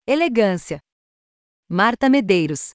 Elegância. Marta Medeiros.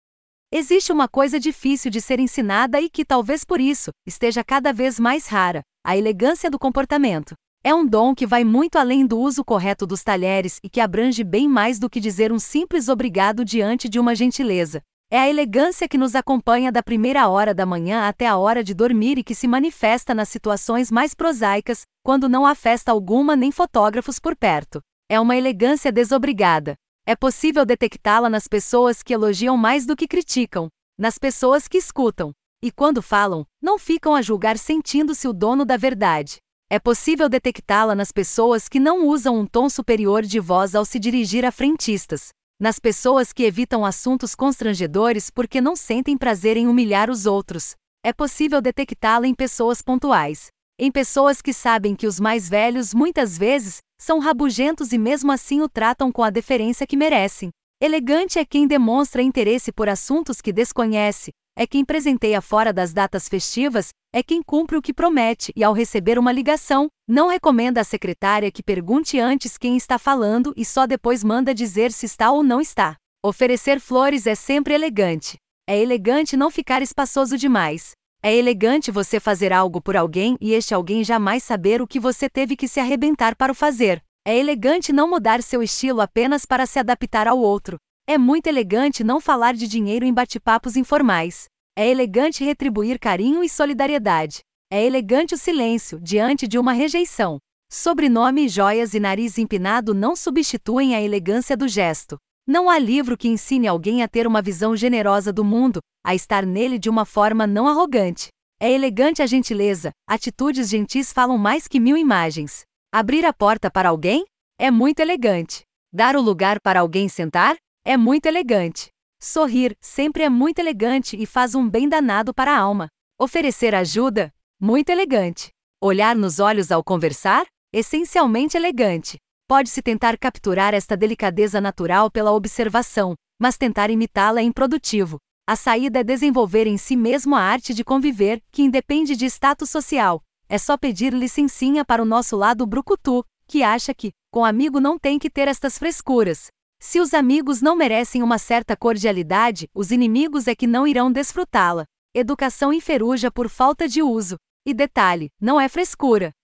Existe uma coisa difícil de ser ensinada e que, talvez por isso, esteja cada vez mais rara: a elegância do comportamento. É um dom que vai muito além do uso correto dos talheres e que abrange bem mais do que dizer um simples obrigado diante de uma gentileza. É a elegância que nos acompanha da primeira hora da manhã até a hora de dormir e que se manifesta nas situações mais prosaicas, quando não há festa alguma nem fotógrafos por perto. É uma elegância desobrigada. É possível detectá-la nas pessoas que elogiam mais do que criticam, nas pessoas que escutam, e quando falam, não ficam a julgar sentindo-se o dono da verdade. É possível detectá-la nas pessoas que não usam um tom superior de voz ao se dirigir a frentistas, nas pessoas que evitam assuntos constrangedores porque não sentem prazer em humilhar os outros. É possível detectá-la em pessoas pontuais, em pessoas que sabem que os mais velhos muitas vezes são rabugentos e mesmo assim o tratam com a deferência que merecem. Elegante é quem demonstra interesse por assuntos que desconhece, é quem presenteia fora das datas festivas, é quem cumpre o que promete e, ao receber uma ligação, não recomenda à secretária que pergunte antes quem está falando e só depois manda dizer se está ou não está. Oferecer flores é sempre elegante. É elegante não ficar espaçoso demais. É elegante você fazer algo por alguém e este alguém jamais saber o que você teve que se arrebentar para o fazer. É elegante não mudar seu estilo apenas para se adaptar ao outro. É muito elegante não falar de dinheiro em bate-papos informais. É elegante retribuir carinho e solidariedade. É elegante o silêncio diante de uma rejeição. Sobrenome, joias e nariz empinado não substituem a elegância do gesto. Não há livro que ensine alguém a ter uma visão generosa do mundo, a estar nele de uma forma não arrogante. É elegante a gentileza, atitudes gentis falam mais que 1000 imagens. Abrir a porta para alguém? É muito elegante. Dar o lugar para alguém sentar? É muito elegante. Sorrir sempre é muito elegante e faz um bem danado para a alma. Oferecer ajuda? Muito elegante. Olhar nos olhos ao conversar? Essencialmente elegante. Pode-se tentar capturar esta delicadeza natural pela observação, mas tentar imitá-la é improdutivo. A saída é desenvolver em si mesmo a arte de conviver, que independe de status social. É só pedir licencinha para o nosso lado brucutu, que acha que, com amigo não tem que ter estas frescuras. Se os amigos não merecem uma certa cordialidade, os inimigos é que não irão desfrutá-la. Educação enferruja por falta de uso. E detalhe, não é frescura.